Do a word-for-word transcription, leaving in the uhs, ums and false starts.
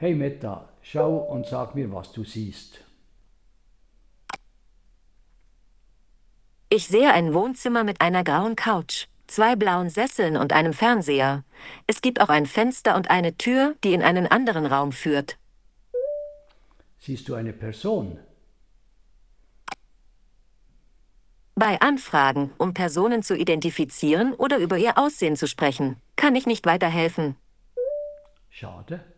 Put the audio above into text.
Hey Meta, schau und sag mir, was du siehst. Ich sehe ein Wohnzimmer mit einer grauen Couch, zwei blauen Sesseln und einem Fernseher. Es gibt auch ein Fenster und eine Tür, die in einen anderen Raum führt. Siehst du eine Person? Bei Anfragen, um Personen zu identifizieren oder über ihr Aussehen zu sprechen, kann ich nicht weiterhelfen. Schade.